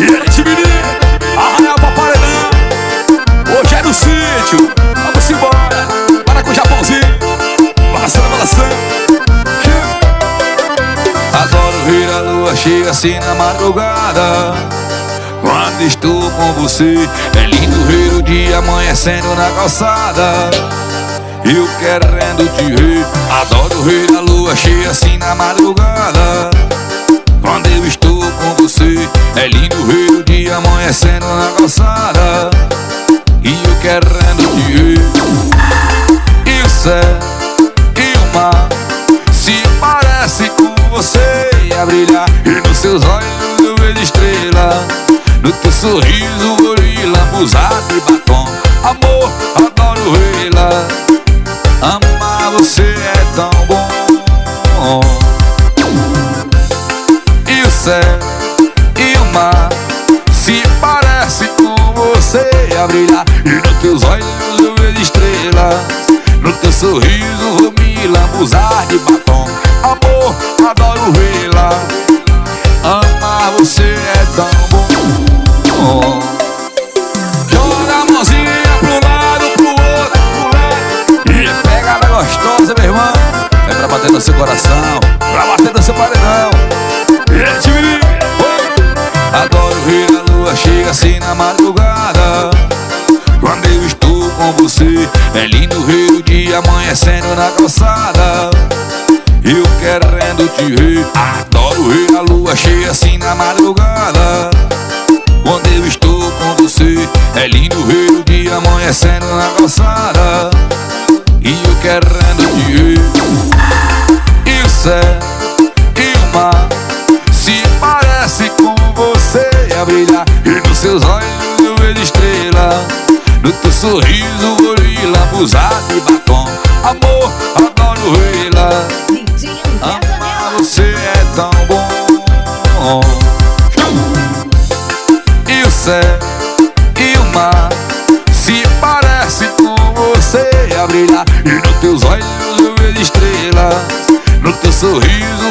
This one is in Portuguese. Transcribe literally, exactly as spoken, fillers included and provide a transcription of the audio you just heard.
E aí, time, arranha pra paredão. Hoje é no sítio. Vamos embora. Para com o Japãozinho. Balançando, balançando. Adoro ver a lua cheia assim na madrugada. Quando estou com você, é lindo ver o dia amanhecendo na calçada. Eu querendo te ver, adoro ver a lua cheia assim na madrugada. Quando eu estou com você, é lindo ver o dia amanhecendo na calçada. E eu querendo te ver. E o céu e o mar se parece com você a brilhar. E nos seus olhos eu vejo estrela, no teu sorriso gorila, musado e batom. Amor, adoro vê-la. Amar você é tão bom. E o céu e o mar se parece com você a brilhar. E nos teus olhos eu vejo estrelas, no teu sorriso vou me lambuzar de batom. Amor, adoro vê-la. Amar você é tão bom. Joga a mãozinha pro lado, pro outro, pro lado. E pega ela gostosa, meu irmão. É pra bater no seu coração, pra bater no seu paredão. E aí, time, adoro ver a lua cheia assim na madrugada. Quando eu estou com você, é lindo ver o dia amanhecendo na calçada. Eu querendo te ver, adoro ver a lua cheia assim na madrugada. Quando eu estou com você, é lindo ver o dia amanhecendo na calçada. E eu querendo te ver. E o céu e o mar se parece com você a brilhar. E nos seus olhos eu vejo estrela, no teu sorriso gorila, musado e batom. Amor, adoro vê-la. Amar você é tão bom. E o céu e o mar se parece com você a brilhar. E nos teus olhos eu vejo estrelas, no teu sorriso